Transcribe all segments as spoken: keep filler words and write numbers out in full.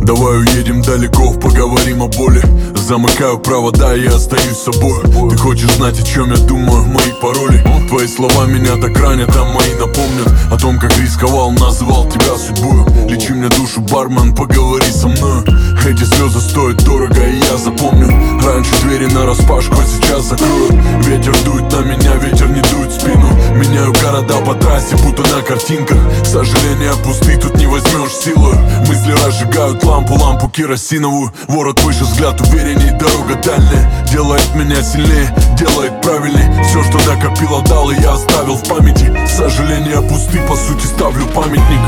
Давай уедем далеко, поговорим о боли. Замыкаю провода, я остаюсь собой. Ты хочешь знать, о чем я думаю, мои пароли. Твои слова меня так ранят, а мои напомнят о том, как рисковал, называл тебя судьбою. Лечи мне душу, бармен, поговори со мною. Эти слезы стоят дорого, и я запомню. Раньше двери нараспашку, а сейчас закроют. Ветер дует на меня, ветер не дует в спину. Меняю города по трассе, будто на картинках. Сожаления пусты, тут не возьмешь силу. Мысли разжигают лампу, лампу керосиновую. Ворот выше, взгляд уверенней, дорога дальняя. Делает меня сильнее, делает правильней. Все, что накопил, отдал, и я оставил в памяти. Сожаления пусты, по сути ставлю памятник.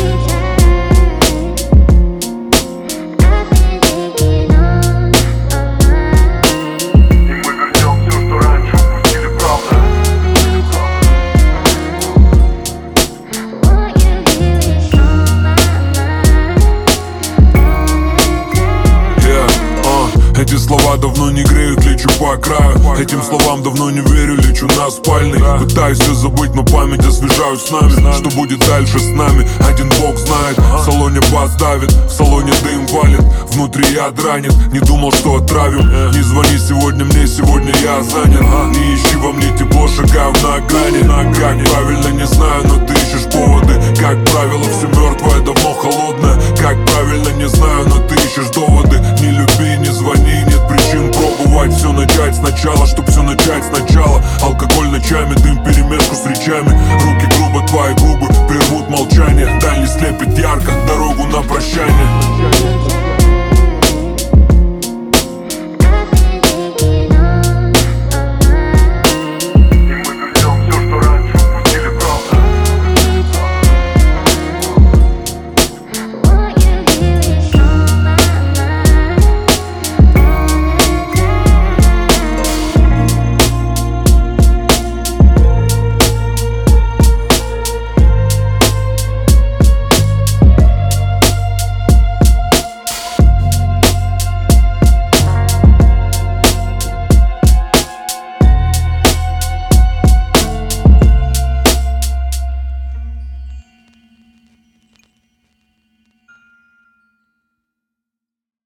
Эти слова давно не греют, лечу по краю. Этим словам давно не верю, лечу на спальный. Пытаюсь все забыть, но память освежаю с нами. Что будет дальше с нами, один бог знает. В салоне бас давит, в салоне дым валит. Внутри яд ранит, не думал, что отравим. Не звони сегодня мне, сегодня я занят. Не ищи во мне тепло, шагаю на грани. Как правильно, не знаю, но ты ищешь поводы. Как правило, все мертвое, давно холодное. Как правильно, не знаю, но ты ищешь доводы. Не люби, не звони, нет причин пробовать все начать сначала, чтоб все начать сначала. Алкоголь ночами, дым перемешку с речами. Руки грубо, твои губы прервут молчание. Даль не слепит ярко,